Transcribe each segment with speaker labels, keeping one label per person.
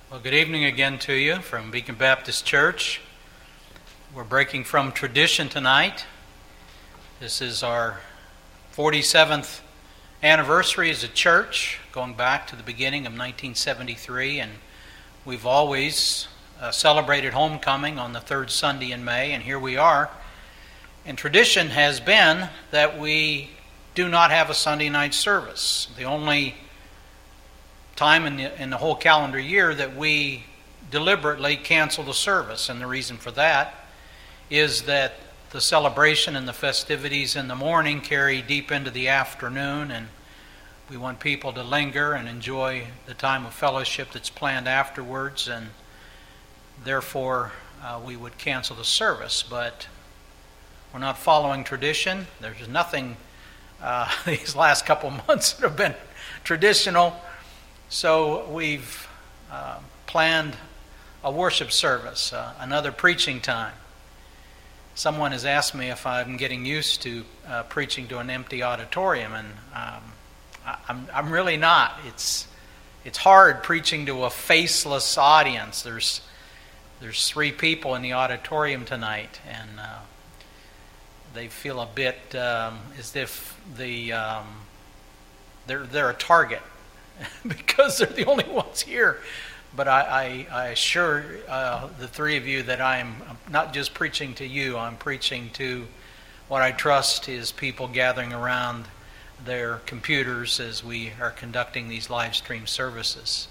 Speaker 1: Well, good evening again to you from Beacon Baptist Church. We're breaking from tradition tonight. This is our 47th anniversary as a church, going back to the beginning of 1973, and we've always celebrated homecoming on the third Sunday in May, and here we are. And tradition has been that we do not have a Sunday night service. The only time in the whole calendar year that we deliberately cancel the service, and the reason for that is that the celebration and the festivities in the morning carry deep into the afternoon, and we want people to linger and enjoy the time of fellowship that's planned afterwards, and therefore we would cancel the service. But we're not following tradition. There's nothing these last couple months that have been traditional. So we've planned a worship service, another preaching time. Someone has asked me if I'm getting used to preaching to an empty auditorium, and I'm really not. It's hard preaching to a faceless audience. There's 3 people in the auditorium tonight, and they feel a bit as if they're a target. Because they're the only ones here. But I assure the 3 of you that I'm not just preaching to you, I'm preaching to what I trust is people gathering around their computers as we are conducting these live stream services.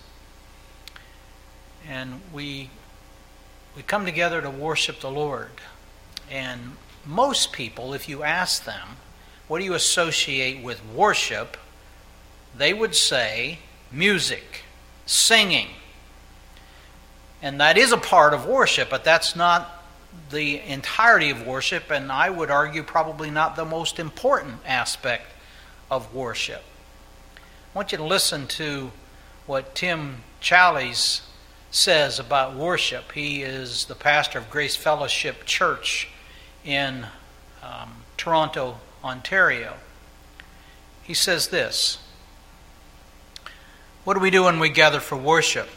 Speaker 1: And we come together to worship the Lord. And most people, if you ask them, what do you associate with worship? They would say music, singing. And that is a part of worship, but that's not the entirety of worship, and I would argue probably not the most important aspect of worship. I want you to listen to what Tim Challies says about worship. He is the pastor of Grace Fellowship Church in Toronto, Ontario. He says this: what do we do when we gather for worship?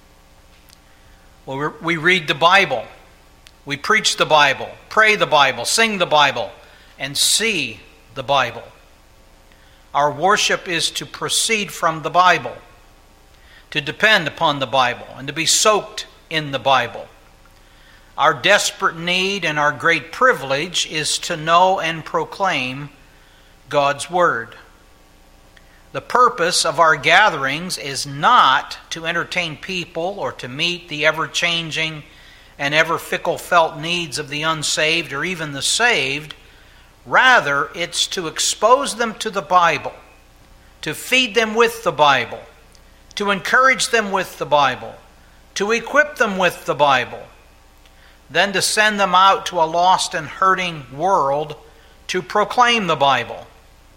Speaker 1: Well, we read the Bible, we preach the Bible, pray the Bible, sing the Bible, and see the Bible. Our worship is to proceed from the Bible, to depend upon the Bible, and to be soaked in the Bible. Our desperate need and our great privilege is to know and proclaim God's Word. The purpose of our gatherings is not to entertain people or to meet the ever-changing and ever-fickle felt needs of the unsaved or even the saved. Rather, it's to expose them to the Bible, to feed them with the Bible, to encourage them with the Bible, to equip them with the Bible, then to send them out to a lost and hurting world to proclaim the Bible.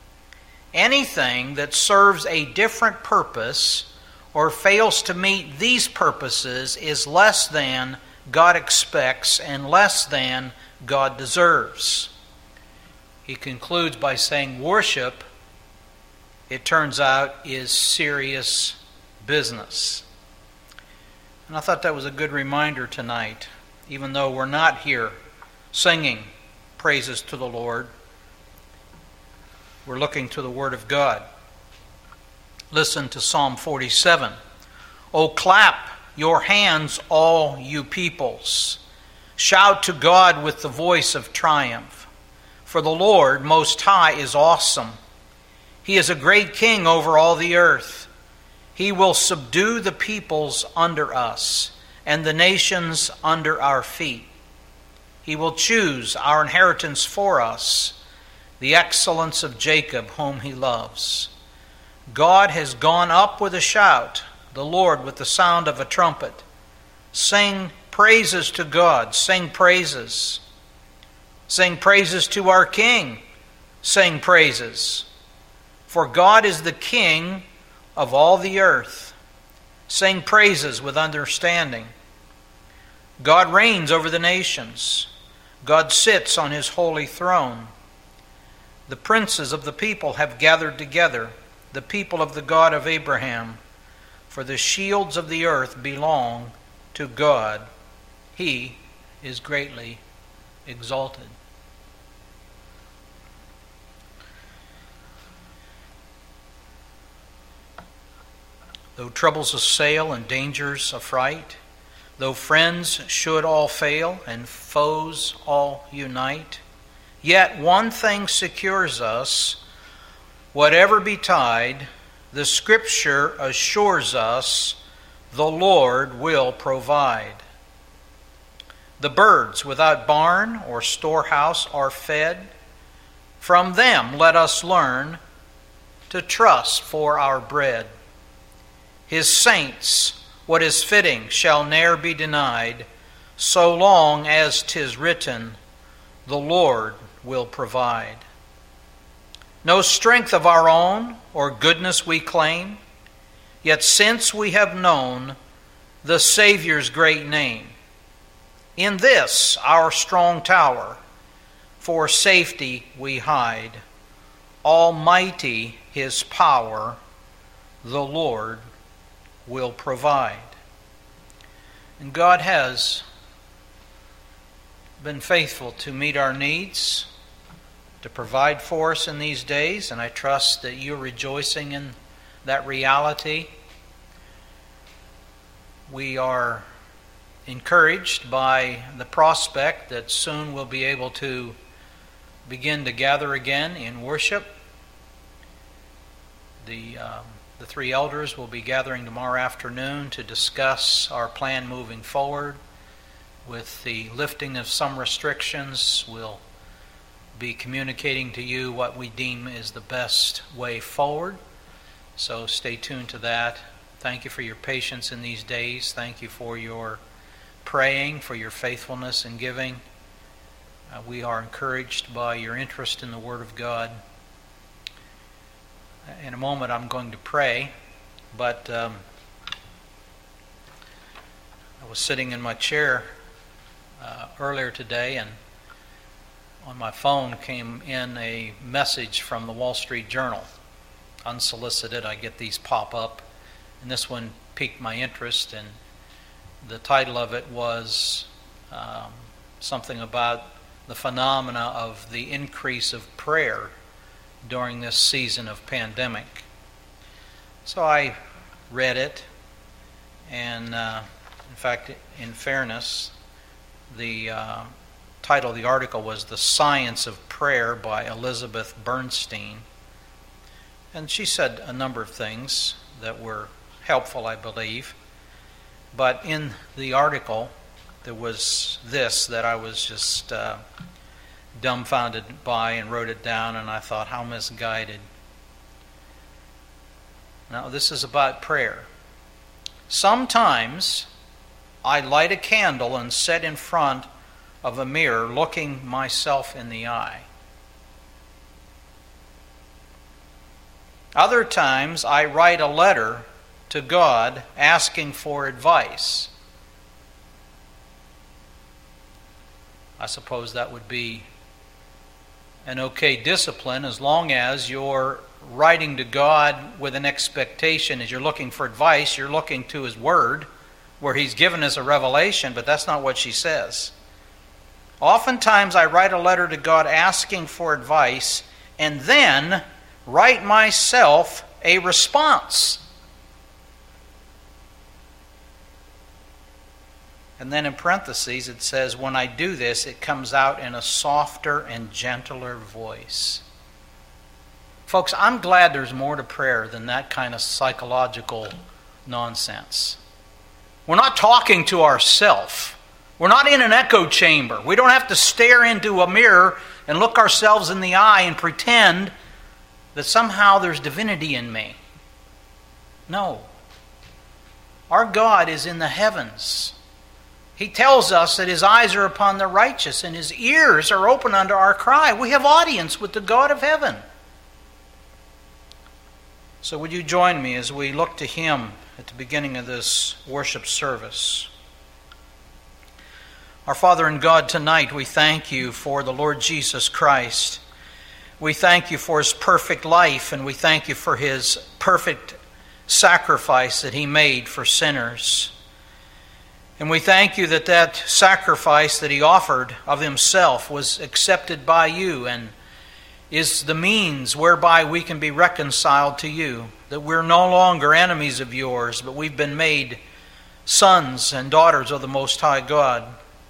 Speaker 1: Anything that serves a different purpose or fails to meet these purposes is less than God expects and less than God deserves. He concludes by saying worship, it turns out, is serious business. And I thought that was a good reminder tonight, even though we're not here singing praises to the Lord. We're looking to the Word of God. Listen to Psalm 47. "O clap your hands, all you peoples. Shout to God with the voice of triumph. For the Lord Most High is awesome. He is a great king over all the earth. He will subdue the peoples under us and the nations under our feet. He will choose our inheritance for us, the excellence of Jacob, whom he loves. God has gone up with a shout, the Lord with the sound of a trumpet. Sing praises to God, sing praises. Sing praises to our King, sing praises. For God is the King of all the earth. Sing praises with understanding. God reigns over the nations. God sits on his holy throne. The princes of the people have gathered together, the people of the God of Abraham. For the shields of the earth belong to God. He is greatly exalted. Though troubles assail and dangers affright, though friends should all fail and foes all unite, yet one thing secures us, whatever betide, the Scripture assures us, the Lord will provide. The birds without barn or storehouse are fed. From them let us learn to trust for our bread. His saints, what is fitting, shall ne'er be denied, so long as 'tis written, the Lord will provide. No strength of our own or goodness we claim, yet since we have known the Savior's great name, in this our strong tower, for safety we hide. Almighty His power, the Lord will provide. And God has been faithful to meet our needs, to provide for us in these days, and I trust that you're rejoicing in that reality. We are encouraged by the prospect that soon we'll be able to begin to gather again in worship. The three elders will be gathering tomorrow afternoon to discuss our plan moving forward. With the lifting of some restrictions, we'll be communicating to you what we deem is the best way forward. So stay tuned to that. Thank you for your patience in these days. Thank you for your praying, for your faithfulness in giving. We are encouraged by your interest in the Word of God. In a moment I'm going to pray, but I was sitting in my chair earlier today, and on my phone came in a message from the Wall Street Journal. Unsolicited, I get these pop up, and this one piqued my interest, and the title of it was something about the phenomena of the increase of prayer during this season of pandemic. So I read it, and in fact, in fairness, the title of the article was The Science of Prayer by Elizabeth Bernstein. And she said a number of things that were helpful, I believe. But in the article, there was this that I was just dumbfounded by and wrote it down, and I thought, how misguided. Now, this is about prayer. Sometimes I light a candle and sit in front of a mirror looking myself in the eye. Other times I write a letter to God asking for advice. I suppose that would be an okay discipline as long as you're writing to God with an expectation. As you're looking for advice, you're looking to His Word where He's given us a revelation, but that's not what she says. Oftentimes I write a letter to God asking for advice and then write myself a response. And then in parentheses it says, when I do this, it comes out in a softer and gentler voice. Folks, I'm glad there's more to prayer than that kind of psychological nonsense. We're not talking to ourselves. We're not in an echo chamber. We don't have to stare into a mirror and look ourselves in the eye and pretend that somehow there's divinity in me. No. Our God is in the heavens. He tells us that His eyes are upon the righteous and His ears are open unto our cry. We have audience with the God of heaven. So would you join me as we look to Him at the beginning of this worship service? Our Father and God, tonight we thank You for the Lord Jesus Christ. We thank You for His perfect life, and we thank You for His perfect sacrifice that he made for sinners. And we thank you that that sacrifice that he offered of himself was accepted by you and is the means whereby we can be reconciled to you, that we're no longer enemies of yours, but we've been made sons and daughters of the Most High God.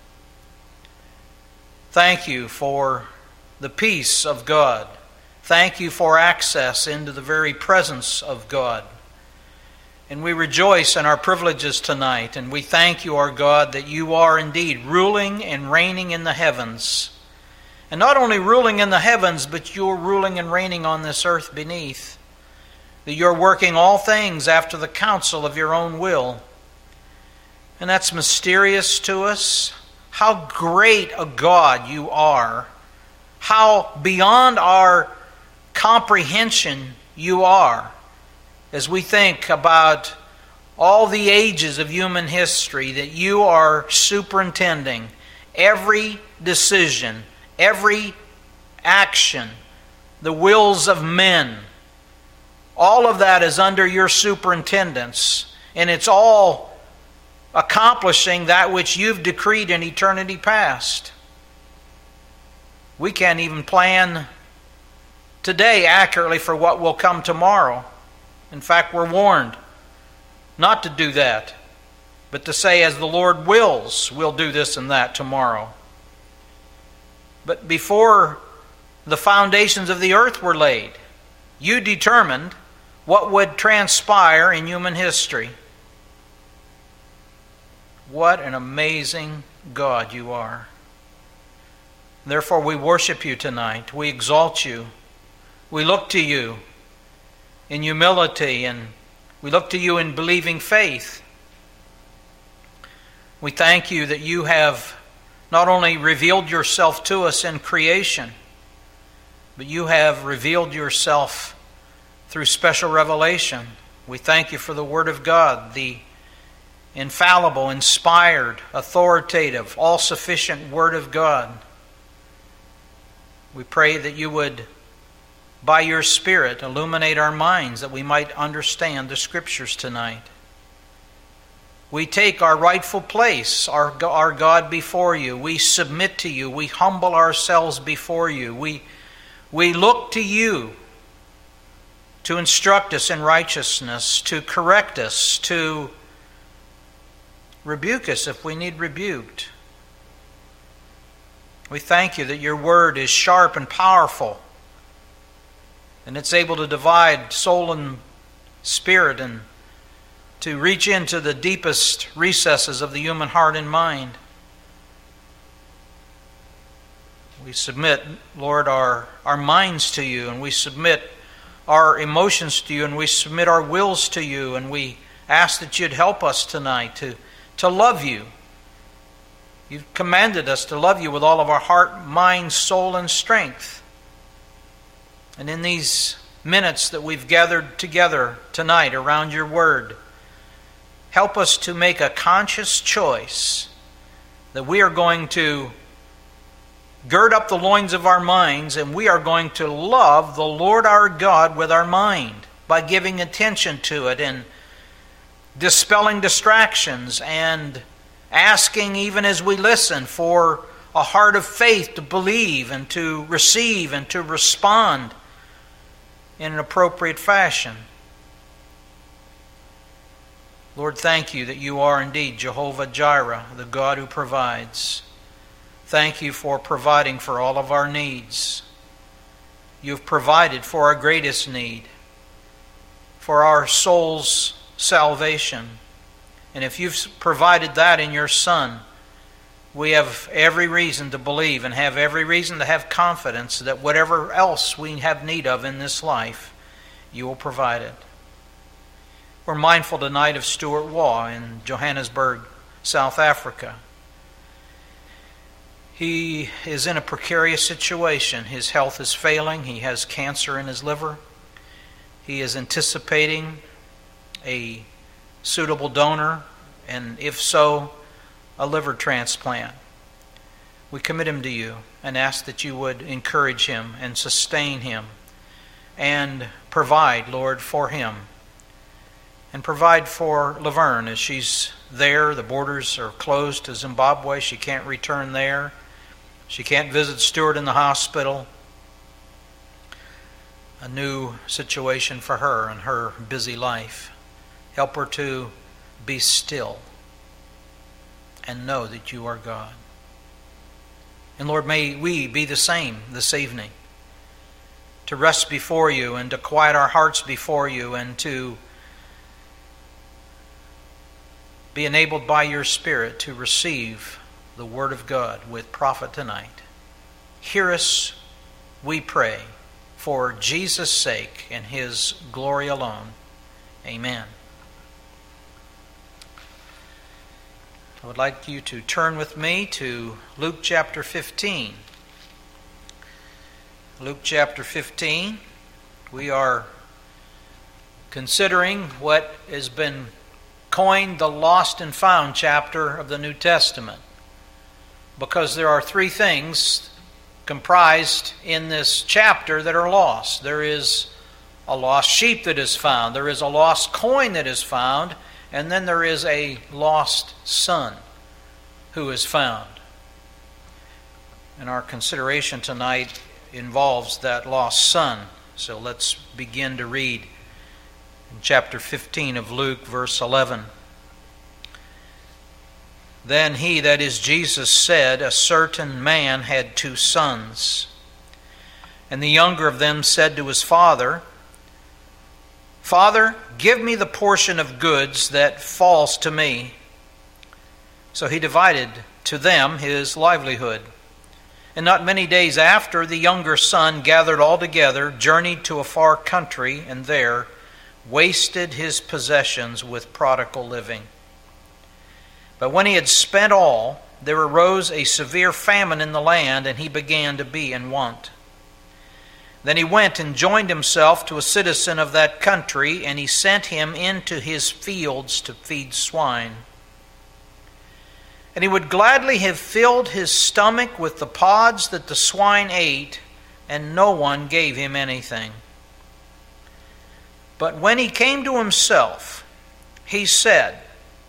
Speaker 1: Thank you for the peace of God. Thank you for access into the very presence of God. And we rejoice in our privileges tonight, and we thank you, our God, that you are indeed ruling and reigning in the heavens. And not only ruling in the heavens, but you're ruling and reigning on this earth beneath. That you're working all things after the counsel of your own will. And that's mysterious to us. How great a God you are. How beyond our comprehension you are. As we think about all the ages of human history, that you are superintending every decision, every action, the wills of men. All of that is under your superintendence, and it's all accomplishing that which you've decreed in eternity past. We can't even plan today accurately for what will come tomorrow. In fact, we're warned not to do that, but to say, as the Lord wills, we'll do this and that tomorrow. But before the foundations of the earth were laid, you determined what would transpire in human history. What an amazing God you are. Therefore, we worship you tonight. We exalt you. We look to you in humility, and we look to you in believing faith. We thank you that you have not only revealed yourself to us in creation, but you have revealed yourself through special revelation. We thank you for the Word of God, the infallible, inspired, authoritative, all-sufficient Word of God. We pray that you would, by your Spirit, illuminate our minds that we might understand the Scriptures tonight. We take our rightful place, our God, before you. We submit to you. We humble ourselves before you. We look to you to instruct us in righteousness, to correct us, to rebuke us if we need rebuked. We thank you that your word is sharp and powerful, and it's able to divide soul and spirit and to reach into the deepest recesses of the human heart and mind. We submit, Lord, our minds to you, and we submit our emotions to you, and we submit our wills to you, and we ask that you'd help us tonight to love you. You've commanded us to love you with all of our heart, mind, soul, and strength. And in these minutes that we've gathered together tonight around your word, help us to make a conscious choice that we are going to gird up the loins of our minds, and we are going to love the Lord our God with our mind by giving attention to it and dispelling distractions and asking, even as we listen, for a heart of faith to believe and to receive and to respond in an appropriate fashion. Lord, thank you that you are indeed Jehovah Jireh, the God who provides. Thank you for providing for all of our needs. You've provided for our greatest need, for our soul's salvation. And if you've provided that in your Son, we have every reason to believe and have every reason to have confidence that whatever else we have need of in this life, you will provide it. We're mindful tonight of Stuart Waugh in Johannesburg, South Africa. He is in a precarious situation. His health is failing. He has cancer in his liver. He is anticipating a suitable donor, and if so, a liver transplant. We commit him to you and ask that you would encourage him and sustain him and provide, Lord, for him. And provide for Laverne as she's there. The borders are closed to Zimbabwe. She can't return there. She can't visit Stuart in the hospital. A new situation for her and her busy life. Help her to be still and know that you are God. And Lord, may we be the same this evening. To rest before you and to quiet our hearts before you and to be enabled by your Spirit to receive the Word of God with profit tonight. Hear us, we pray, for Jesus' sake and His glory alone. Amen. I would like you to turn with me to Luke chapter 15. Luke chapter 15. We are considering what has been coined the lost and found chapter of the New Testament, because there are three things comprised in this chapter that are lost. There is a lost sheep that is found, there is a lost coin that is found, and then there is a lost son who is found. And our consideration tonight involves that lost son. So let's begin to read in chapter 15 of Luke, verse 11. Then he, that is Jesus, said, a certain man had 2 sons. And the younger of them said to his father, Father, give me the portion of goods that falls to me. So he divided to them his livelihood. And not many days after, the younger son gathered all together, journeyed to a far country, and there wasted his possessions with prodigal living. But when he had spent all, there arose a severe famine in the land, and he began to be in want. Then he went and joined himself to a citizen of that country, and he sent him into his fields to feed swine. And he would gladly have filled his stomach with the pods that the swine ate, and no one gave him anything. But when he came to himself, he said,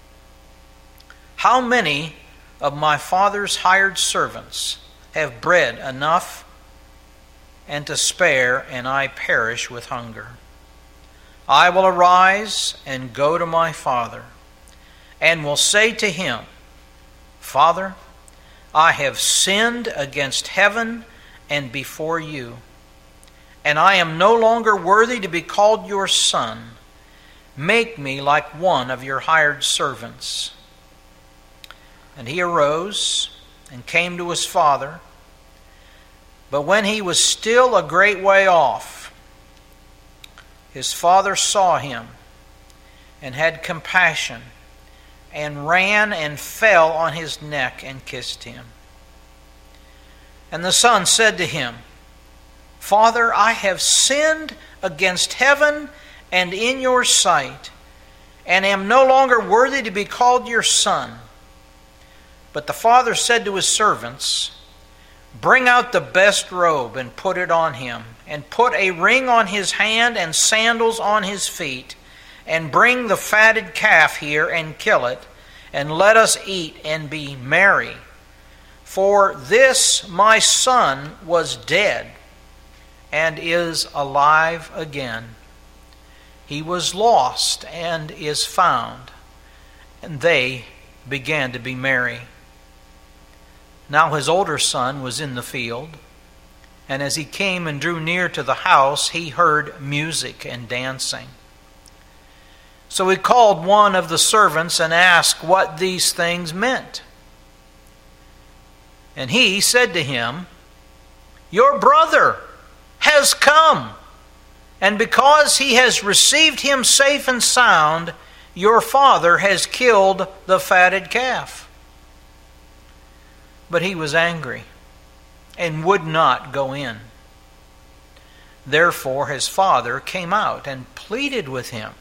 Speaker 1: How many of my father's hired servants have bread enough and to spare, and I perish with hunger? I will arise and go to my father, and will say to him, Father, I have sinned against heaven and before you, and I am no longer worthy to be called your son. Make me like one of your hired servants. And he arose and came to his father. But when he was still a great way off, his father saw him and had compassion, and ran and fell on his neck and kissed him. And the son said to him, Father, I have sinned against heaven and in your sight, and am no longer worthy to be called your son. But the father said to his servants, Bring out the best robe and put it on him, and put a ring on his hand and sandals on his feet, and bring the fatted calf here and kill it, and let us eat and be merry. For this my son was dead and is alive again. He was lost and is found. And they began to be merry. Now his older son was in the field, and as he came and drew near to the house, he heard music and dancing. So he called one of the servants and asked what these things meant. And he said to him, Your brother has come, and because he has received him safe and sound, your father has killed the fatted calf. But he was angry and would not go in. Therefore his father came out and pleaded with him.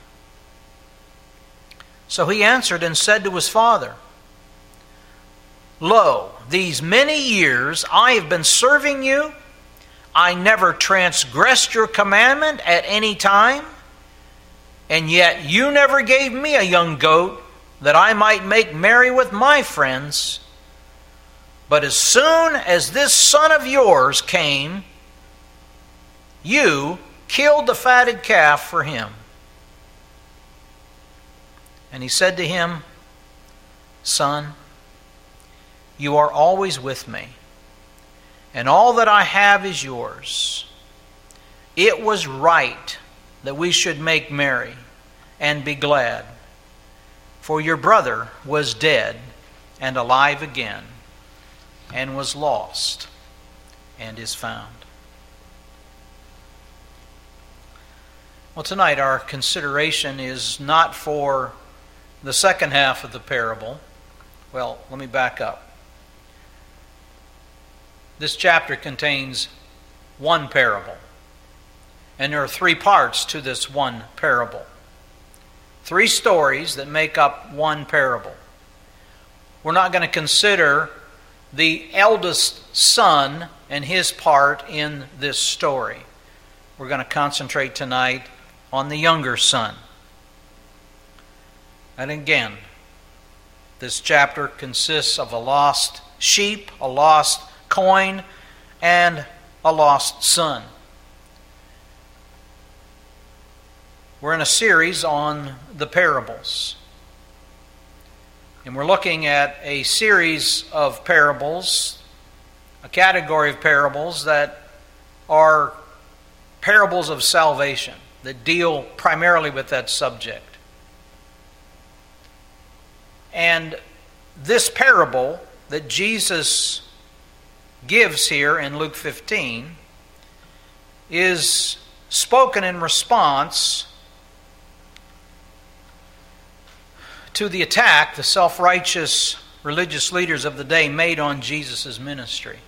Speaker 1: So he answered and said to his father, Lo, these many years I have been serving you. I never transgressed your commandment at any time.
Speaker 2: and yet you never gave me a young goat that I might make merry with my friends. But as soon as this son of yours came, you killed the fatted calf for him." And he said to him, "Son, you are always with me, and all that I have is yours. It was right that we should make merry and be glad, for your brother was dead and alive again, and was lost and is found." Well, tonight our consideration is not for the second half of the parable. Well, let me back up. This chapter contains one parable, and there are three parts to this one parable. Three stories that make up one parable. We're not going to consider the eldest son and his part in this story. We're going to concentrate tonight on the younger son. And again, this chapter consists of a lost sheep, a lost coin, and a lost son. We're in a series on the parables. And we're looking at a series of parables, a category of parables that are parables of salvation, that deal primarily with that subject. And this parable that Jesus gives here in Luke 15 is spoken in response to the attack the self-righteous religious leaders of the day made on Jesus' ministry.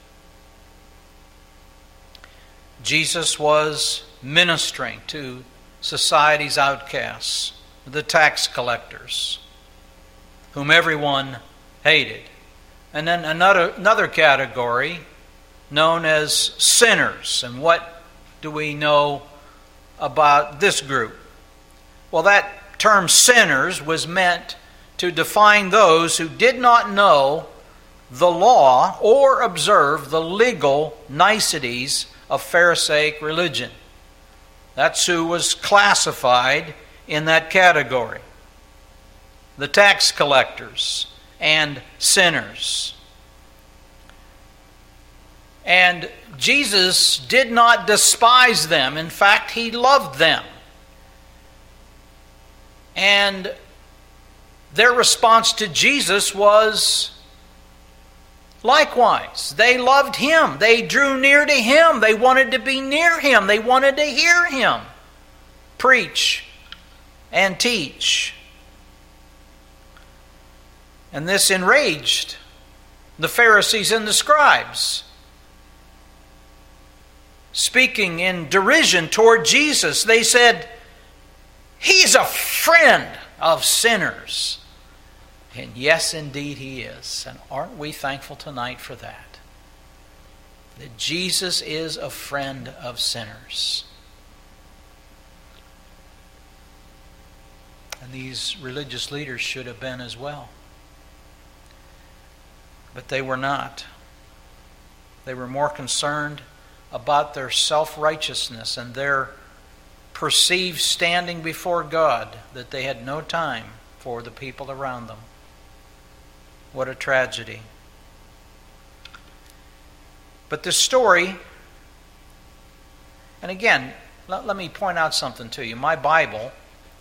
Speaker 2: Jesus was ministering to society's outcasts, the tax collectors, whom everyone hated. And then another category known as sinners. And what do we know about this group? Well, that term sinners was meant to define those who did not know the law or observe the legal niceties of Pharisaic religion. That's who was classified in that category. The tax collectors and sinners. And Jesus did not despise them. In fact, he loved them. And their response to Jesus was likewise. They loved him. They drew near to him. They wanted to be near him. They wanted to hear him preach and teach. And this enraged the Pharisees and the scribes. Speaking in derision toward Jesus, they said, "He's a friend of sinners." And yes, indeed he is. And aren't we thankful tonight for that? That Jesus is a friend of sinners. And these religious leaders should have been as well. But they were not. They were more concerned about their self-righteousness and their perceived standing before God, that they had no time for the people around them. What a tragedy. But this story, and again, let me point out something to you. My Bible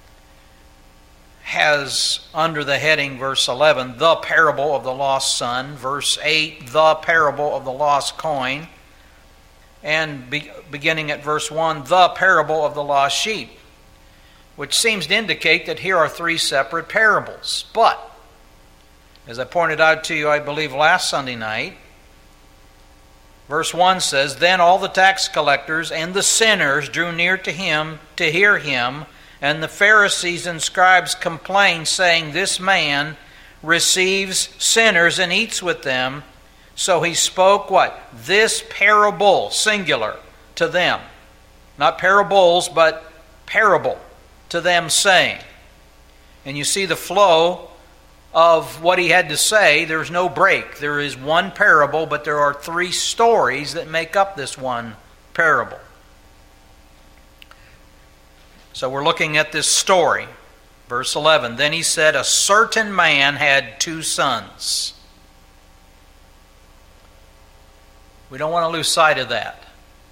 Speaker 2: has under the heading, verse 11, the parable of the lost son, verse 8, the parable of the lost coin, and beginning at verse 1, the parable of the lost sheep, which seems to indicate that here are three separate parables. But, as I pointed out to you, I believe last Sunday night, verse 1 says, "Then all the tax collectors and the sinners drew near to him to hear him, and the Pharisees and scribes complained, saying, 'This man receives sinners and eats with them.' So he spoke" what? "This parable," singular, "to them." Not parables, but parable. to them, saying. And you see the flow of what he had to say. There's no break. There is one parable, but there are three stories that make up this one parable. So we're looking at this story. Verse 11, then he said, a certain man had 2 sons. We don't want to lose sight of that.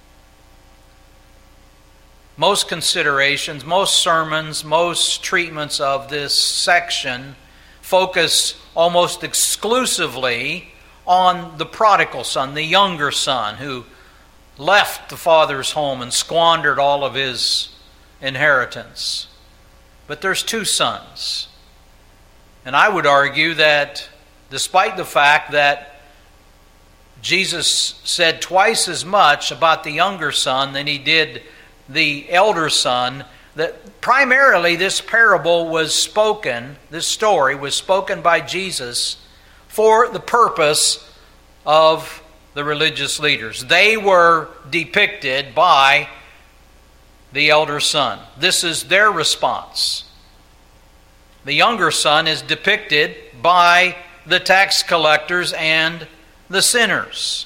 Speaker 2: Most considerations, most sermons, most treatments of this section focus almost exclusively on the prodigal son, the younger son, who left the father's home and squandered all of his inheritance. But there's 2 sons. And I would argue that despite the fact that Jesus said twice as much about the younger son than he did the elder son, that primarily this parable was spoken, this story was spoken by Jesus for the purpose of the religious leaders. They were depicted by the elder son. This is their response. The younger son is depicted by the tax collectors and the sinners.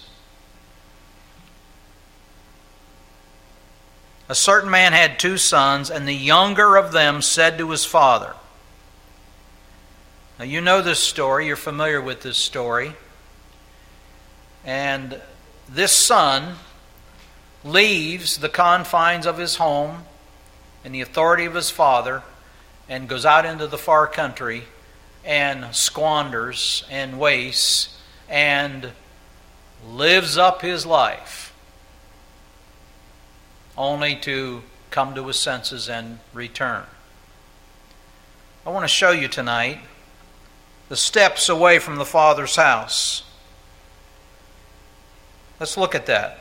Speaker 2: A certain man had 2 sons, and the younger of them said to his father. Now you know this story, you're familiar with this story. And this son leaves the confines of his home and the authority of his father and goes out into the far country and squanders and wastes and lives up his life only to come to his senses and return. I want to show you tonight the steps away from the Father's house. Let's look at that.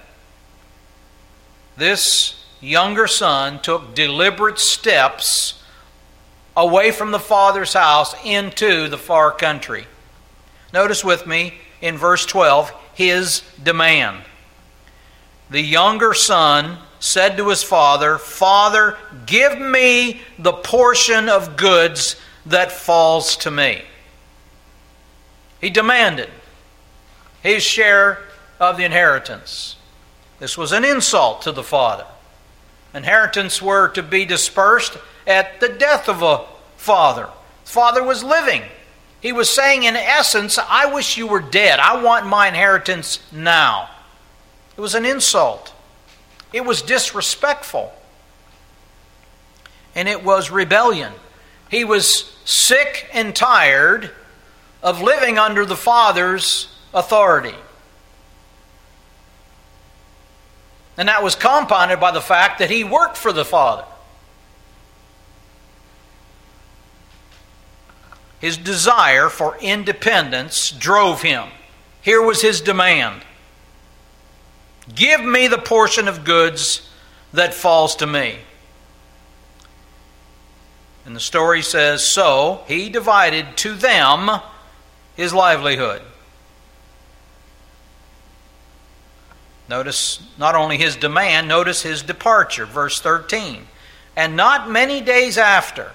Speaker 2: This younger son took deliberate steps away from the Father's house into the far country. Notice with me in verse 12 his demand. The younger son said to his father, "Father, give me the portion of goods that falls to me." He demanded his share of the inheritance. This was an insult to the father. Inheritance were to be dispersed at the death of a father. The father was living. He was saying, in essence, I wish you were dead. I want my inheritance now. It was an insult. It was disrespectful. And it was rebellion. He was sick and tired of living under the father's authority. And that was compounded by the fact that he worked for the father. His desire for independence drove him. Here was his demand. Give me the portion of goods that falls to me. And the story says, so he divided to them his livelihood. Notice not only his demand, notice his departure. Verse 13. And not many days after,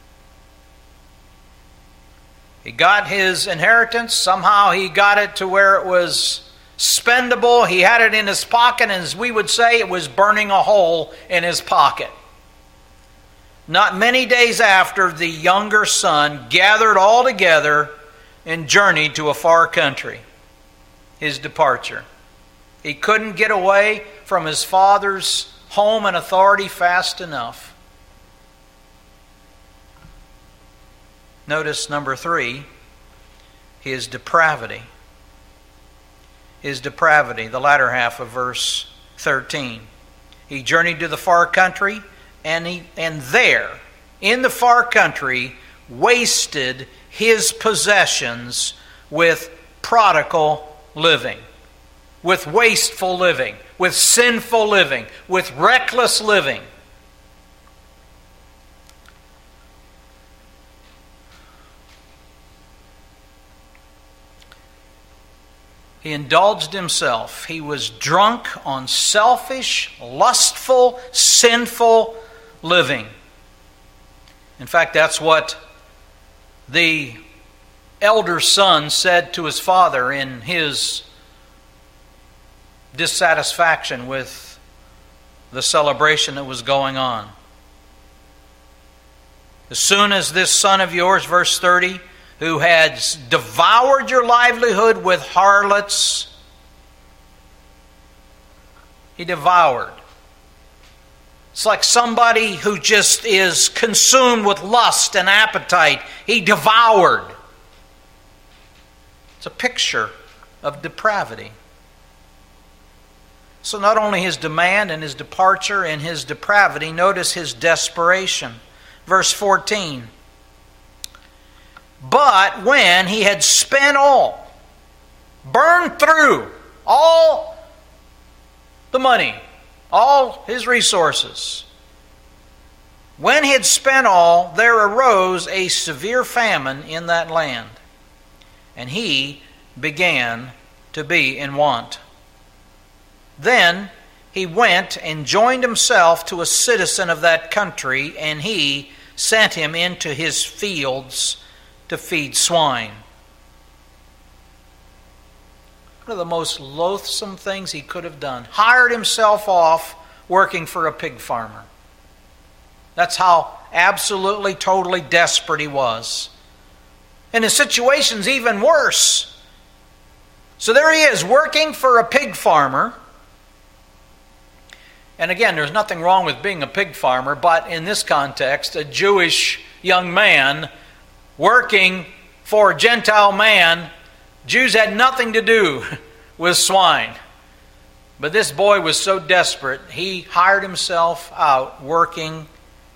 Speaker 2: he got his inheritance. Somehow he got it to where it was spendable. He had it in his pocket, and as we would say, it was burning a hole in his pocket. Not many days after, the younger son gathered all together and journeyed to a far country. His departure. He couldn't get away from his father's home and authority fast enough. Notice number 3, his depravity. His depravity, the latter half of verse 13. He journeyed to the far country, and there, in the far country, wasted his possessions with prodigal living, with wasteful living, with sinful living, with reckless living. He indulged himself. He was drunk on selfish, lustful, sinful living. In fact, that's what the elder son said to his father in his dissatisfaction with the celebration that was going on. As soon as this son of yours, verse 30, who had devoured your livelihood with harlots, he devoured. It's like somebody who just is consumed with lust and appetite. He devoured. It's a picture of depravity. So not only his demand and his departure and his depravity, notice his desperation. Verse 14. But when he had spent all, burned through all the money, all his resources, when he had spent all, there arose a severe famine in that land, and he began to be in want. Then he went and joined himself to a citizen of that country, and he sent him into his fields to feed swine. One of the most loathsome things he could have done. Hired himself off working for a pig farmer. That's how absolutely, totally desperate he was. And his situation's even worse. So there he is, working for a pig farmer. And again, there's nothing wrong with being a pig farmer, but in this context, a Jewish young man working for a Gentile man, Jews had nothing to do with swine. But this boy was so desperate, he hired himself out working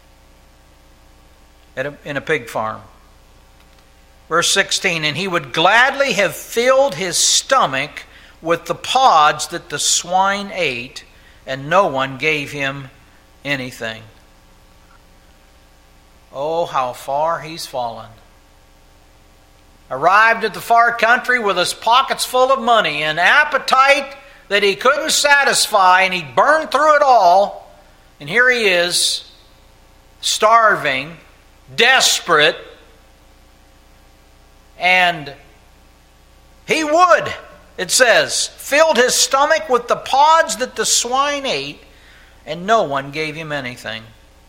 Speaker 2: in a pig farm. Verse 16, and he would gladly have filled his stomach with the pods that the swine ate, and no one gave him anything. Oh, how far he's fallen. Arrived at the far country with his pockets full of money, an appetite that he couldn't satisfy, and he burned through it all. And here he is, starving, desperate, and he would, it says, filled his stomach with the pods that the swine ate, and no one gave him anything.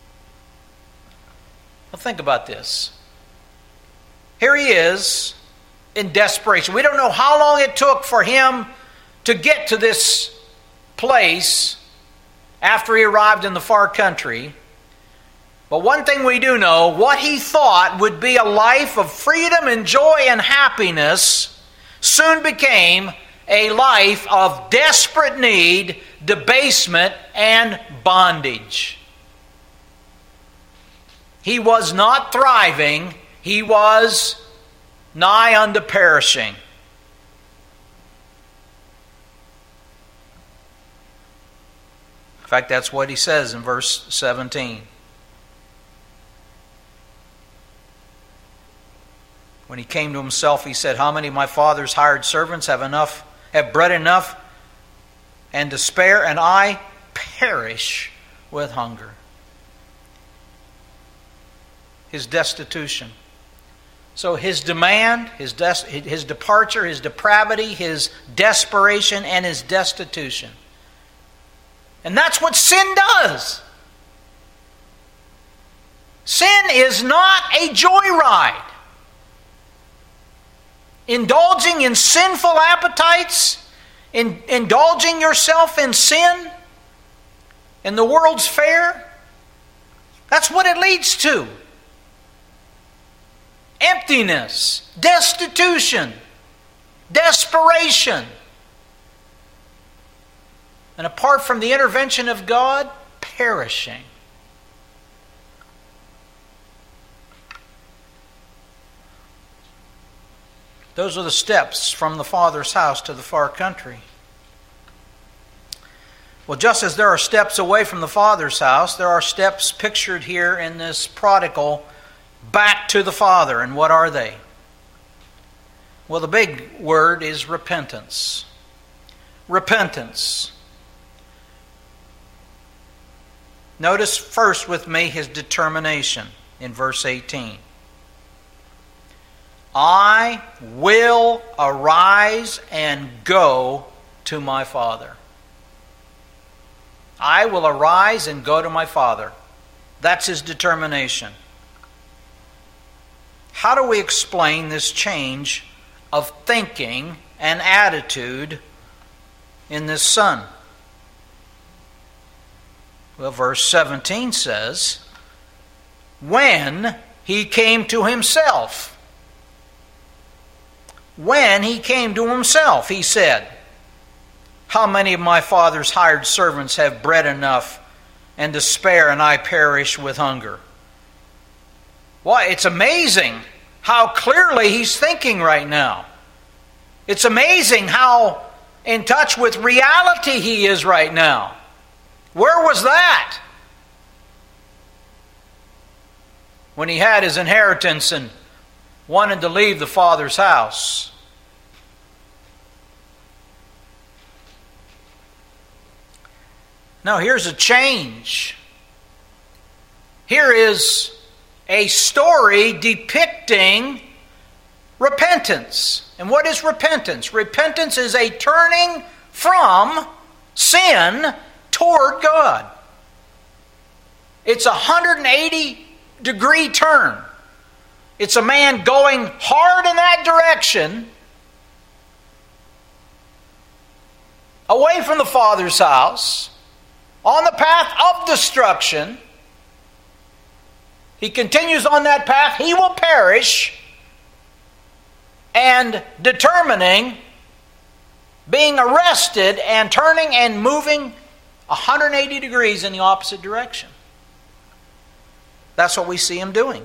Speaker 2: Well, think about this. Here he is in desperation. We don't know how long it took for him to get to this place after he arrived in the far country. But one thing we do know, what he thought would be a life of freedom and joy and happiness soon became a life of desperate need, debasement, and bondage. He was not thriving. He was nigh unto perishing. In fact, that's what he says in verse 17. When he came to himself, he said, how many of my father's hired servants have bread enough and to spare, and I perish with hunger? His destitution. So his demand, his departure, his depravity, his desperation, and his destitution. And that's what sin does. Sin is not a joyride. Indulging in sinful appetites, indulging yourself in sin, in the world's fare, that's what it leads to. Emptiness, destitution, desperation. And apart from the intervention of God, perishing. Those are the steps from the Father's house to the far country. Well, just as there are steps away from the Father's house, there are steps pictured here in this prodigal back to the Father. And what are they? Well, the big word is repentance. Repentance. Notice first with me his determination in verse 18. I will arise and go to my Father. I will arise and go to my Father. That's his determination. How do we explain this change of thinking and attitude in this son? Well, verse 17 says, when he came to himself. When he came to himself, he said, how many of my father's hired servants have bread enough and to spare, and I perish with hunger? Why, it's amazing how clearly he's thinking right now. It's amazing how in touch with reality he is right now. Where was that when he had his inheritance and wanted to leave the Father's house? Now here's a change. Here is a story depicting repentance. And what is repentance? Repentance is a turning from sin toward God. It's a 180-degree turn. It's a man going hard in that direction, away from the Father's house, on the path of destruction. He continues on that path, he will perish, and determining, being arrested and turning and moving 180 degrees in the opposite direction. That's what we see him doing.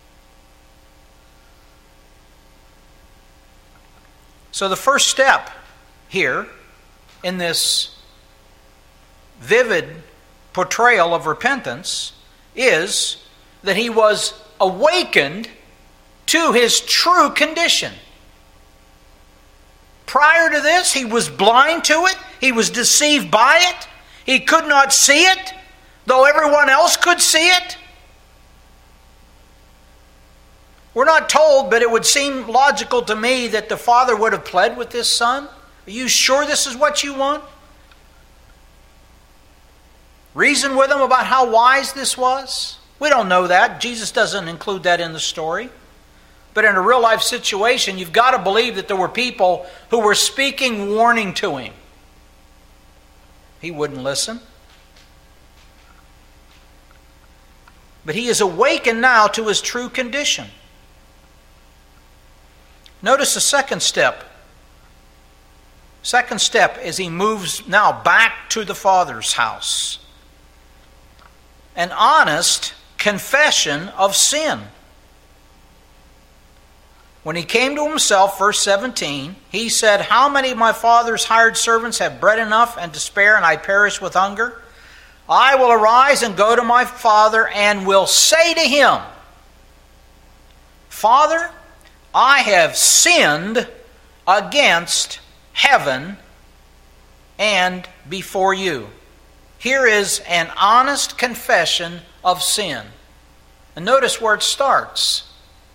Speaker 2: So the first step here in this vivid portrayal of repentance is that he was awakened to his true condition. Prior to this, he was blind to it. He was deceived by it. He could not see it, though everyone else could see it. We're not told, but it would seem logical to me that the father would have pled with this son. Are you sure this is what you want? Reason with him about how wise this was? We don't know that. Jesus doesn't include that in the story. But in a real life situation, you've got to believe that there were people who were speaking warning to him. He wouldn't listen. But he is awakened now to his true condition. Notice the second step. Second step is he moves now back to the Father's house. An honest confession of sin. When he came to himself, verse 17, he said, how many of my father's hired servants have bread enough and to spare, and I perish with hunger? I will arise and go to my father and will say to him, Father, I have sinned against heaven and before you. Here is an honest confession of sin. And notice where it starts.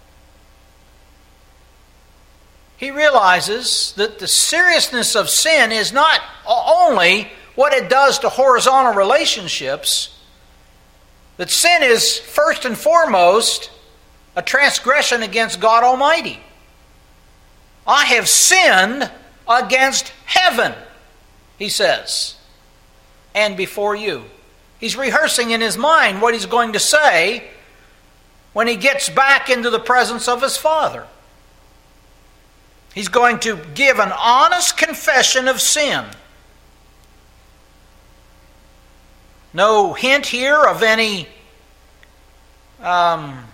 Speaker 2: He realizes that the seriousness of sin is not only what it does to horizontal relationships, that sin is first and foremost a transgression against God Almighty. I have sinned against heaven, he says, and before you. He's rehearsing in his mind what he's going to say when he gets back into the presence of his Father. He's going to give an honest confession of sin. No hint here of any, I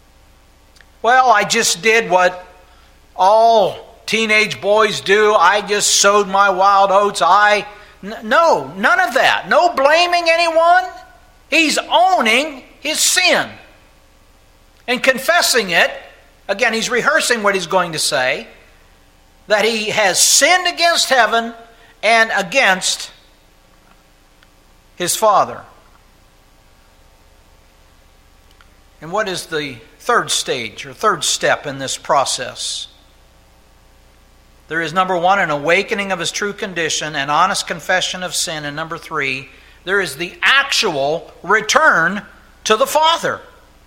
Speaker 2: just did what all teenage boys do. I just sowed my wild oats. No, none of that. No blaming anyone. He's owning his sin and confessing it. Again, he's rehearsing what he's going to say. That he has sinned against heaven and against his Father. And what is the third stage or third step in this process? There is, number one, an awakening of his true condition, an honest confession of sin. And number three, there is the actual return to the Father.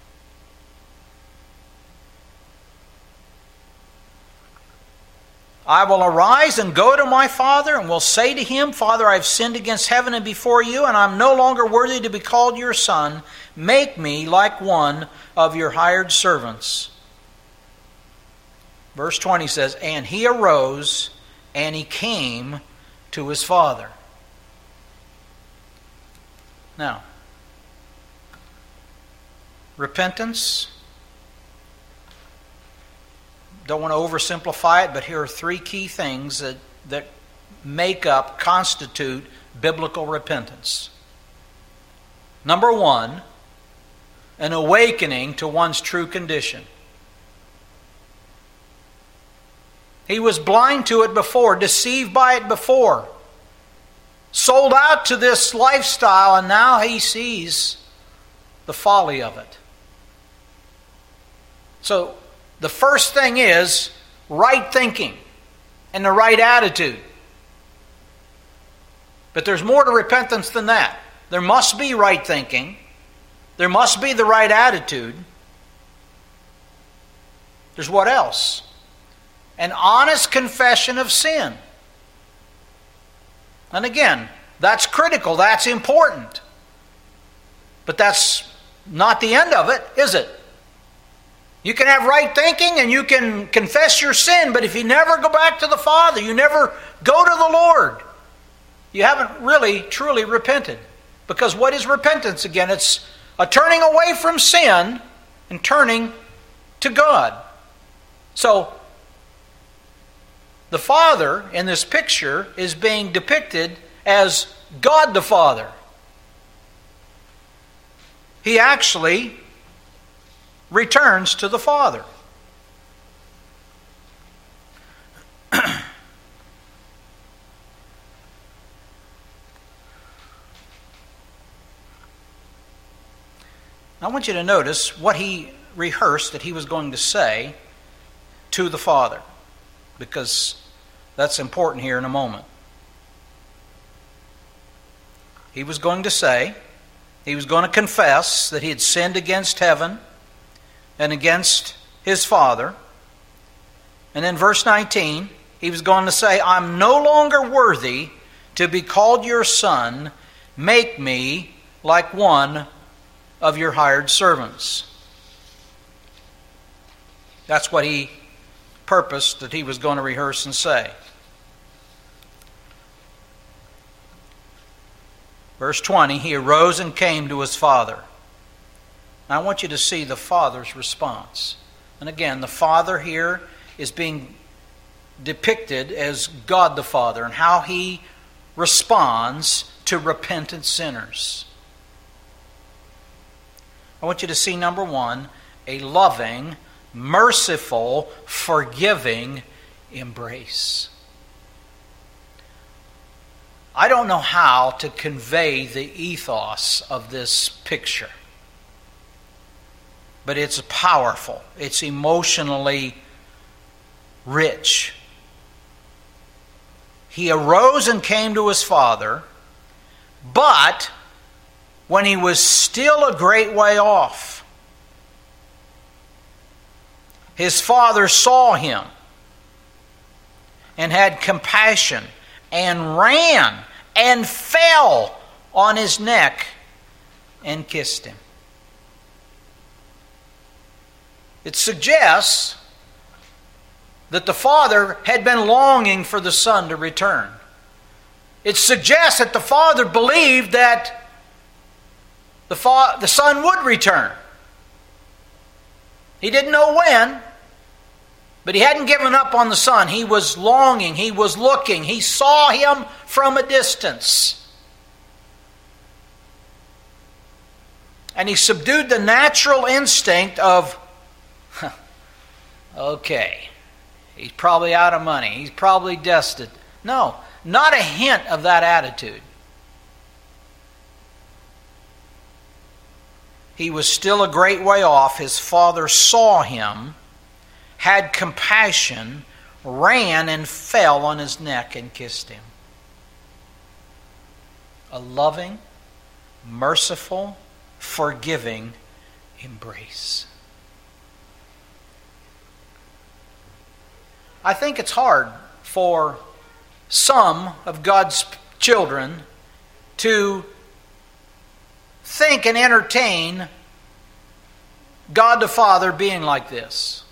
Speaker 2: I will arise and go to my father and will say to him, Father, I have sinned against heaven and before you, and I am no longer worthy to be called your son. Make me like one of your hired servants. Verse 20 says, and he arose and he came to his father. Now, repentance. Don't want to oversimplify it, but here are three key things that constitute biblical repentance. Number one, an awakening to one's true condition. He was blind to it before, deceived by it before, sold out to this lifestyle, and now he sees the folly of it. So, the first thing is right thinking and the right attitude. But there's more to repentance than that. There must be right thinking. There must be the right attitude. There's what else? An honest confession of sin. And again, that's critical. That's important. But that's not the end of it, is it? You can have right thinking and you can confess your sin, but if you never go back to the Father, you never go to the Lord, you haven't really, truly repented. Because what is repentance again? It's a turning away from sin and turning to God. So, the Father in this picture is being depicted as God the Father. He actually returns to the Father. I want you to notice what he rehearsed that he was going to say to the Father, because that's important here in a moment. He was going to confess that he had sinned against heaven and against his Father. And in verse 19, he was going to say, I'm no longer worthy to be called your son. Make me like one of your hired servants. That's what he purposed that he was going to rehearse and say. Verse 20, he arose and came to his father. Now I want you to see the Father's response. And again, the Father here is being depicted as God the Father and how he responds to repentant sinners. I want you to see, number one, a loving, merciful, forgiving embrace. I don't know how to convey the ethos of this picture, but it's powerful. It's emotionally rich. He arose and came to his father, but when he was still a great way off, his father saw him and had compassion and ran and fell on his neck and kissed him. It suggests that the father had been longing for the son to return. It suggests that the father believed that the son would return. He didn't know when, but he hadn't given up on the son. He was longing. He was looking. He saw him from a distance. And he subdued the natural instinct of, okay, he's probably out of money. He's probably destitute. No, not a hint of that attitude. he was still a great way off, his father saw him, had compassion, ran and fell on his neck and kissed him. A loving, merciful, forgiving embrace. I think it's hard for some of God's children to think and entertain God the Father being like this.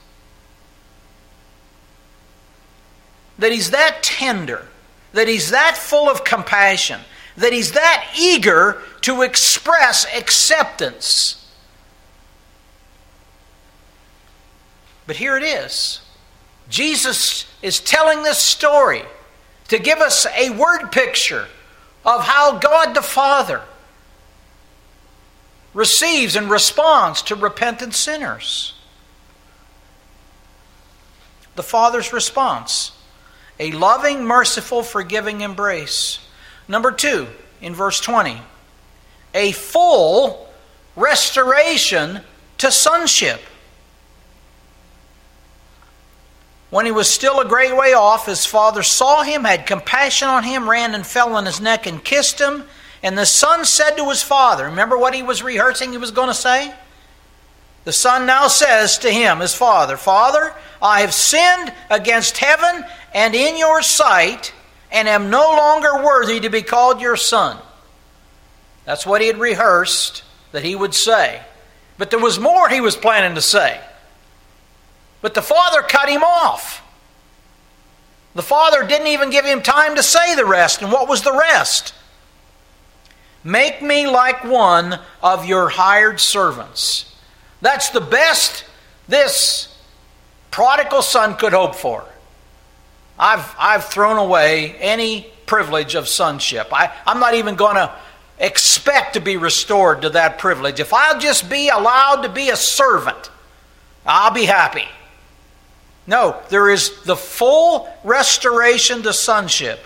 Speaker 2: That He's that tender, that He's that full of compassion, that He's that eager to express acceptance. But here it is. Jesus is telling this story to give us a word picture of how God the Father receives and responds to repentant sinners. The Father's response: a loving, merciful, forgiving embrace. Number 2, in verse 20, a full restoration to sonship. When he was still a great way off, his father saw him, had compassion on him, ran and fell on his neck and kissed him. And the son said to his father, remember what he was rehearsing he was going to say? The son now says to him, his father, Father, I have sinned against heaven and in your sight, and am no longer worthy to be called your son. That's what he had rehearsed that he would say. But there was more he was planning to say. But the father cut him off. The father didn't even give him time to say the rest. And what was the rest? Make me like one of your hired servants. That's the best this prodigal son could hope for. I've thrown away any privilege of sonship. I'm not even going to expect to be restored to that privilege. If I'll just be allowed to be a servant, I'll be happy. No, there is the full restoration to sonship.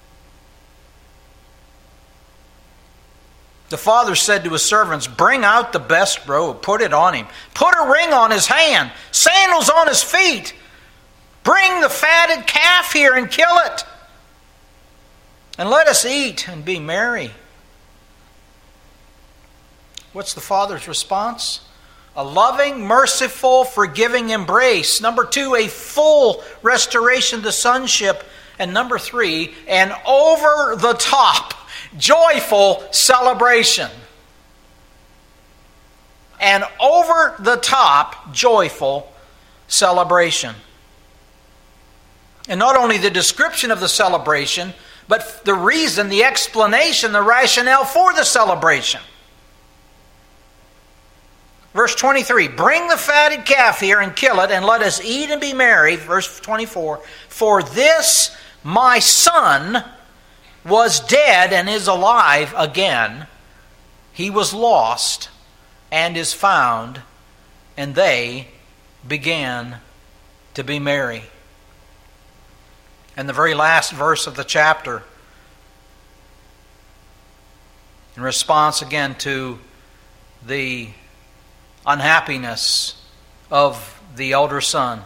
Speaker 2: The father said to his servants, bring out the best robe, put it on him. Put a ring on his hand, sandals on his feet. Bring the fatted calf here and kill it. And let us eat and be merry. What's the father's response? A loving, merciful, forgiving embrace. Number 2, a full restoration to sonship. And number 3, an over-the-top, joyful celebration. An over-the-top, joyful celebration. And not only the description of the celebration, but the reason, the explanation, the rationale for the celebration. Verse 23, bring the fatted calf here and kill it, and let us eat and be merry. Verse 24, for this my son was dead and is alive again. He was lost and is found, and they began to be merry. And the very last verse of the chapter, in response again to the unhappiness of the elder son,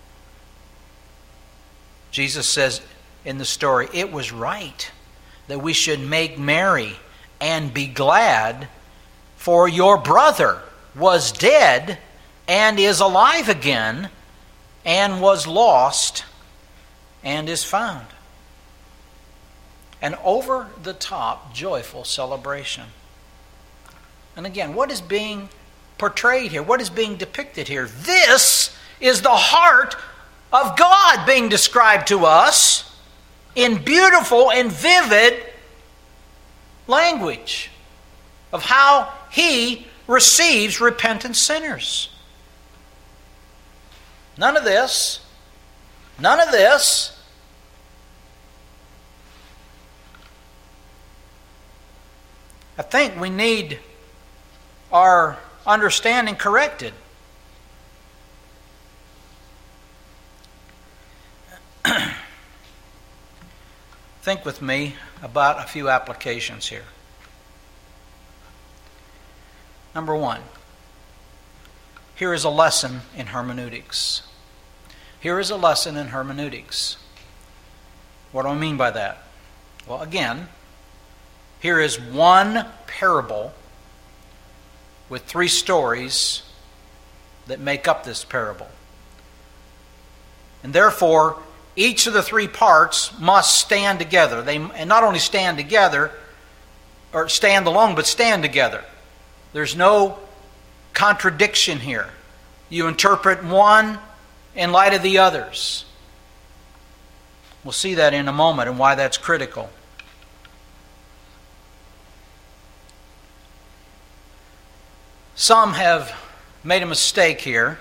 Speaker 2: Jesus says in the story, it was right that we should make merry and be glad, for your brother was dead and is alive again, and was lost and is found. An over-the-top, joyful celebration. And again, what is being portrayed here? What is being depicted here? This is the heart of God being described to us in beautiful and vivid language of how He receives repentant sinners. None of this. I think we need our understanding corrected. Think with me about a few applications here. Number 1, here is a lesson in hermeneutics. Here is a lesson in hermeneutics. What do I mean by that? Well, again, here is one parable with three stories that make up this parable. And therefore, each of the three parts must stand together. And not only stand together, or stand alone, but stand together. There's no contradiction here. You interpret one in light of the others. We'll see that in a moment and why that's critical. Some have made a mistake here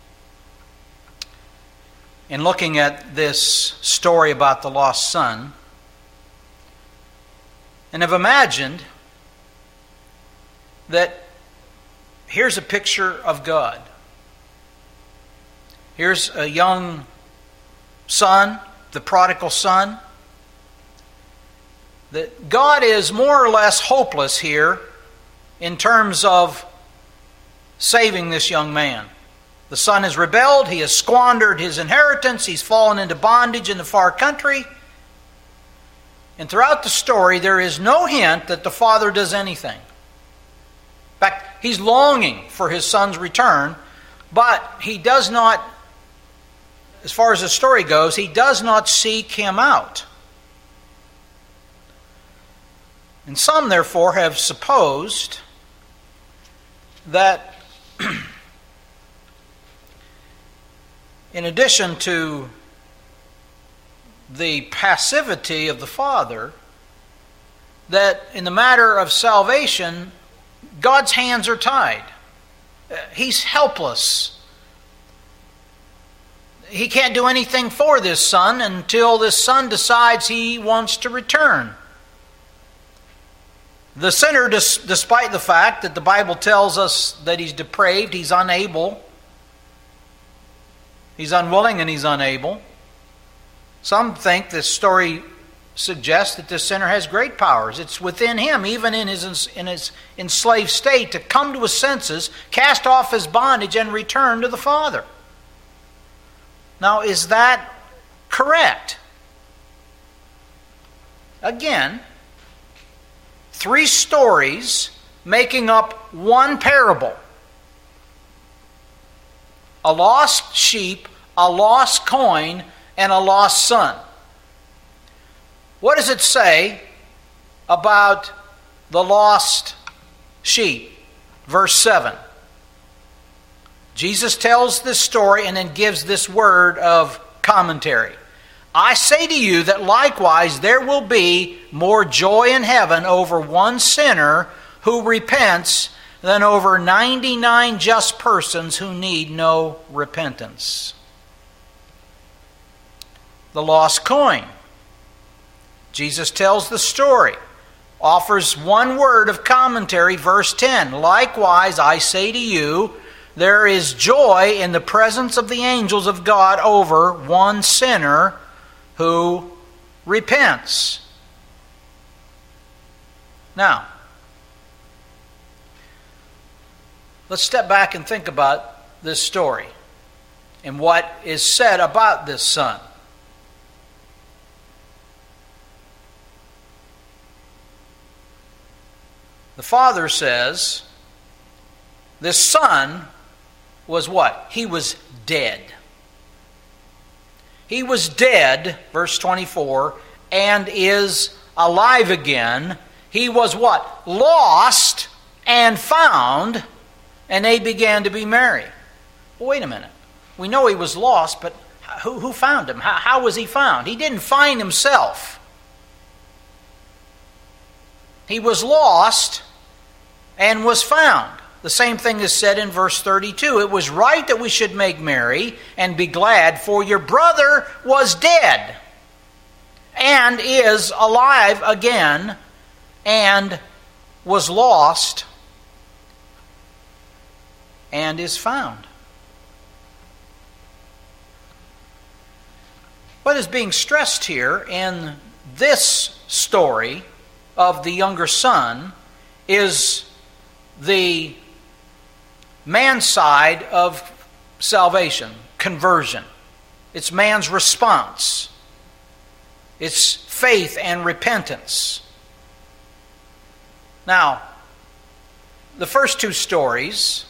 Speaker 2: in looking at this story about the lost son and have imagined that here's a picture of God. Here's a young son, the prodigal son. That God is more or less hopeless here in terms of saving this young man. The son has rebelled, he has squandered his inheritance, he's fallen into bondage in the far country. And throughout the story, there is no hint that the father does anything. In fact, he's longing for his son's return, but he does not, as far as the story goes, he does not seek him out. And some, therefore, have supposed that in addition to the passivity of the father, that in the matter of salvation, God's hands are tied. He's helpless. He can't do anything for this son until this son decides he wants to return. The sinner, despite the fact that the Bible tells us that he's depraved, he's unable, he's unwilling and he's unable. Some think this story suggests that this sinner has great powers. It's within him, even in his enslaved state, to come to his senses, cast off his bondage, and return to the Father. Now, is that correct? Again, three stories making up one parable. A lost sheep, a lost coin, and a lost son. What does it say about the lost sheep? Verse 7. Jesus tells this story and then gives this word of commentary. I say to you that likewise there will be more joy in heaven over one sinner who repents than over 99 just persons who need no repentance. The lost coin. Jesus tells the story, offers one word of commentary, verse 10. Likewise, I say to you, there is joy in the presence of the angels of God over one sinner who repents. Now, let's step back and think about this story and what is said about this son. The father says this son was what? He was dead. He was dead, verse 24, and is alive again. He was what? Lost and found, and they began to be merry. Well, wait a minute. We know he was lost, but who found him? How was he found? He didn't find himself. He was lost and was found. The same thing is said in verse 32. It was right that we should make merry and be glad, for your brother was dead and is alive again and was lost and is found. What is being stressed here in this story of the younger son is the man's side of salvation, conversion. It's man's response. It's faith and repentance. Now, the first two stories,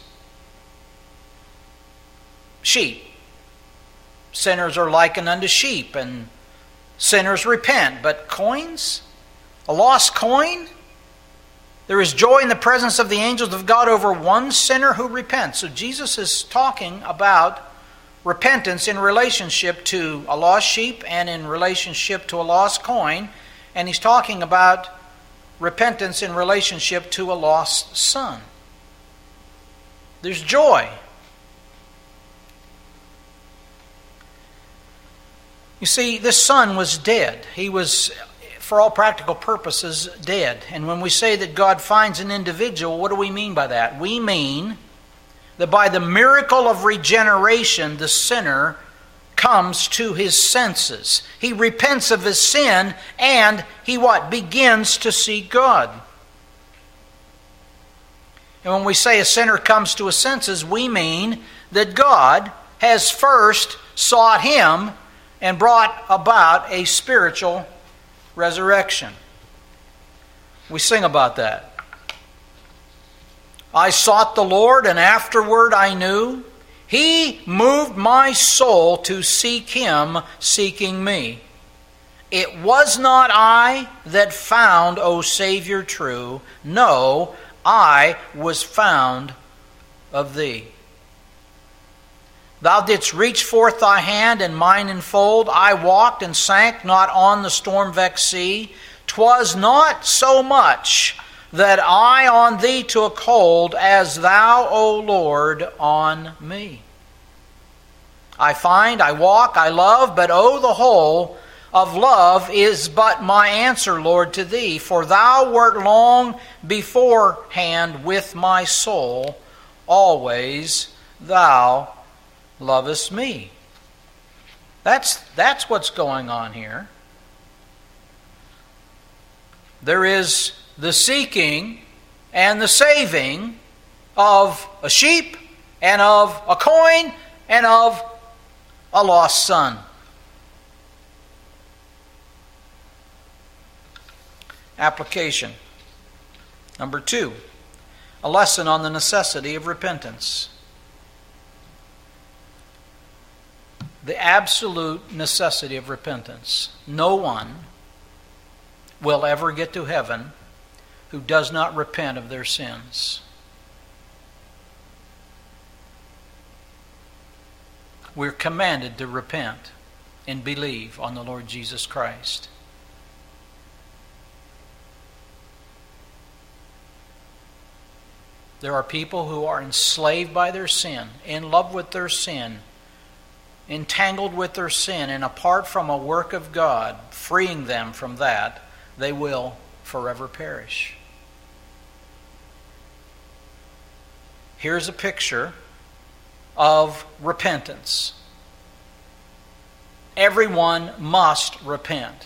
Speaker 2: sheep. Sinners are likened unto sheep, and sinners repent. But coins? A lost coin? There is joy in the presence of the angels of God over one sinner who repents. So Jesus is talking about repentance in relationship to a lost sheep and in relationship to a lost coin. And he's talking about repentance in relationship to a lost son. There's joy. You see, this son was dead. He was, for all practical purposes, dead. And when we say that God finds an individual, what do we mean by that? We mean that by the miracle of regeneration, the sinner comes to his senses. He repents of his sin, and he what? Begins to seek God. And when we say a sinner comes to his senses, we mean that God has first sought him and brought about a spiritual resurrection. We sing about that. I sought the Lord, and afterward I knew. He moved my soul to seek him, seeking me. It was not I that found, O Savior true. No, I was found of thee. Thou didst reach forth thy hand, and mine enfold. I walked and sank not on the storm-vexed sea. 'Twas not so much that I on thee took hold, as thou, O Lord, on me. I find, I walk, I love, but oh, the whole of love is but my answer, Lord, to thee. For thou wert long beforehand with my soul. Always thou lovest me. That's what's going on here. There is the seeking and the saving of a sheep and of a coin and of a lost son. Application. Number 2, a lesson on the necessity of repentance. The absolute necessity of repentance. No one will ever get to heaven who does not repent of their sins. We're commanded to repent and believe on the Lord Jesus Christ. There are people who are enslaved by their sin, in love with their sin, entangled with their sin, and apart from a work of God freeing them from that, they will forever perish. Here's a picture of repentance. Everyone must repent.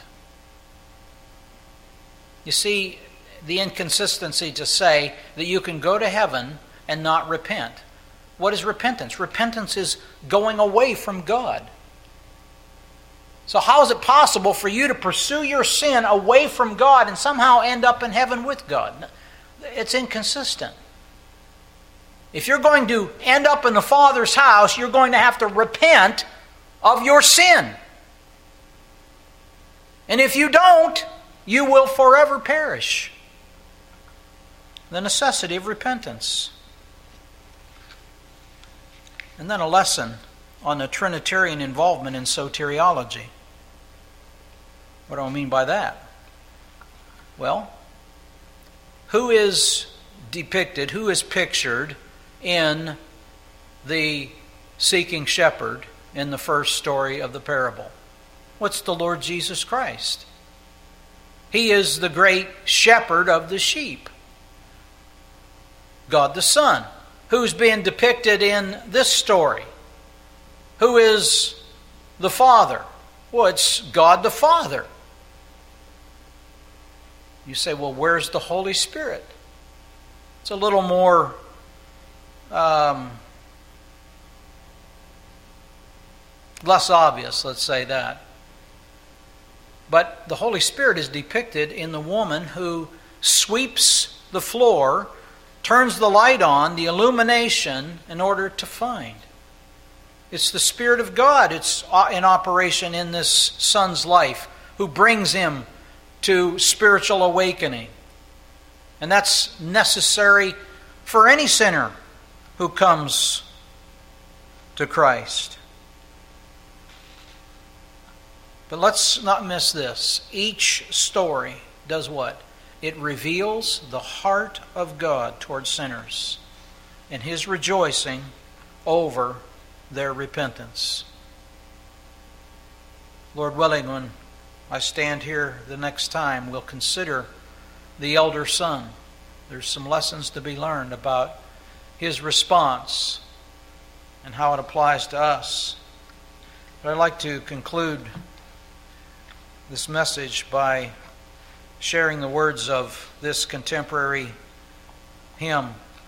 Speaker 2: You see the inconsistency to say that you can go to heaven and not repent. What is repentance? Repentance is going away from God. So how is it possible for you to pursue your sin away from God and somehow end up in heaven with God? It's inconsistent. If you're going to end up in the Father's house, you're going to have to repent of your sin. And if you don't, you will forever perish. The necessity of repentance. And then a lesson on the Trinitarian involvement in soteriology. What do I mean by that? Well, who is depicted, who is pictured in the seeking shepherd in the first story of the parable? What's the Lord Jesus Christ? He is the great shepherd of the sheep. God the Son. Who's being depicted in this story? Who is the Father? Well, it's God the Father. You say, well, where's the Holy Spirit? It's a little more less obvious, let's say that. But the Holy Spirit is depicted in the woman who sweeps the floor, turns the light on, the illumination, in order to find. It's the Spirit of God. It's in operation in this son's life who brings him to spiritual awakening. And that's necessary for any sinner who comes to Christ. But let's not miss this. Each story does what? It reveals the heart of God towards sinners and His rejoicing over their repentance. Lord willing, when I stand here the next time, we'll consider the elder son. There's some lessons to be learned about his response and how it applies to us. But I'd like to conclude this message by sharing the words of this contemporary hymn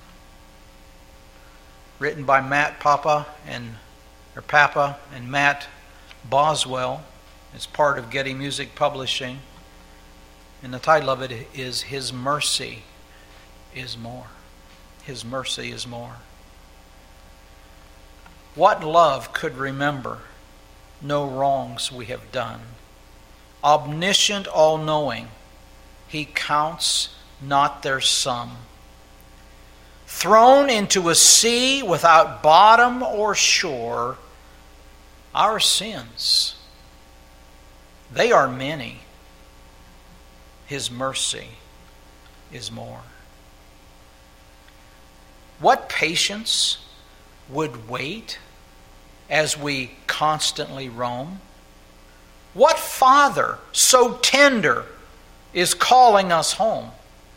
Speaker 2: written by Papa and Matt Boswell. It's part of Getty Music Publishing. And the title of it is His Mercy is More. His mercy is more. What love could remember no wrongs we have done? Omniscient, all-knowing, He counts not their sum. Thrown into a sea without bottom or shore, our sins, they are many. His mercy is more. What patience would wait as we constantly roam? What father so tender is calling us home?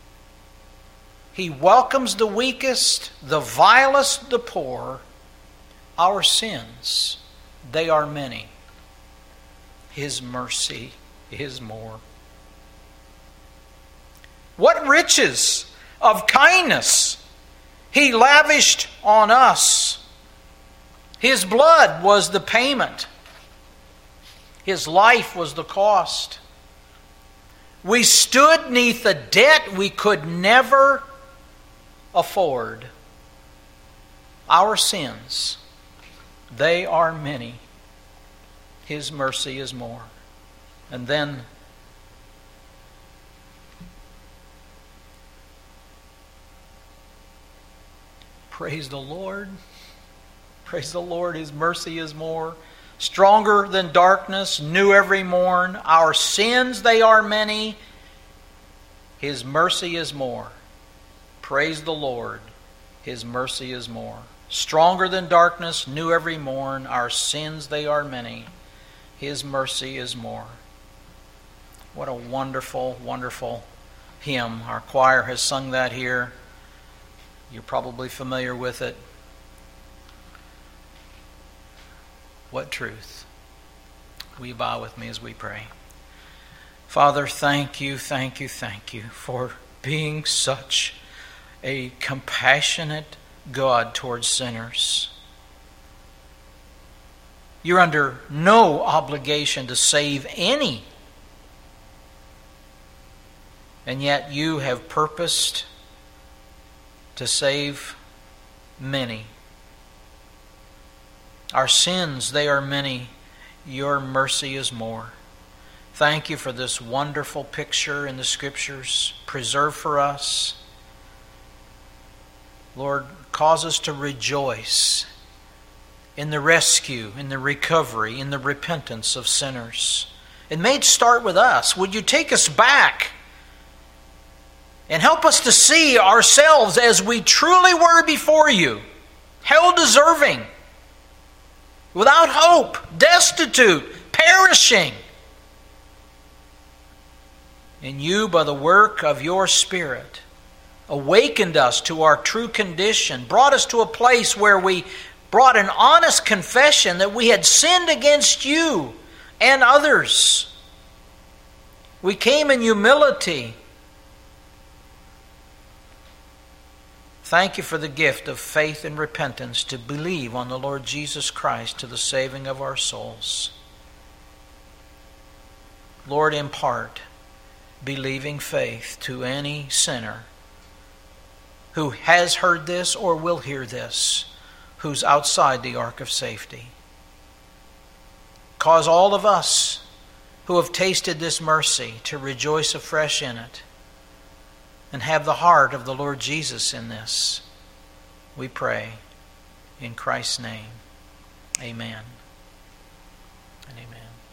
Speaker 2: He welcomes the weakest, the vilest, the poor. Our sins, they are many. His mercy is more. What riches of kindness He lavished on us. His blood was the payment. His life was the cost. We stood 'neath a debt we could never afford. Our sins, they are many. His mercy is more. And then praise the Lord. Praise the Lord. His mercy is more. Stronger than darkness, new every morn. Our sins, they are many. His mercy is more. Praise the Lord. His mercy is more. Stronger than darkness, new every morn. Our sins, they are many. His mercy is more. What a wonderful, wonderful hymn. Our choir has sung that here. You're probably familiar with it. What truth. Will you bow with me as we pray? Father, thank you for being such a compassionate God towards sinners. You're under no obligation to save any. And yet you have purposed to save many. Our sins, they are many. Your mercy is more. Thank you for this wonderful picture in the Scriptures. Preserve for us. Lord, cause us to rejoice in the rescue, in the recovery, in the repentance of sinners. It may start with us. Would you take us back and help us to see ourselves as we truly were before you, hell deserving, without hope, destitute, perishing. And you, by the work of your Spirit, awakened us to our true condition, brought us to a place where we brought an honest confession that we had sinned against you and others. We came in humility, Thank you for the gift of faith and repentance to believe on the Lord Jesus Christ to the saving of our souls. Lord, impart believing faith to any sinner who has heard this or will hear this, who's outside the ark of safety. Cause all of us who have tasted this mercy to rejoice afresh in it and have the heart of the Lord Jesus in this. We pray in Christ's name. Amen and amen.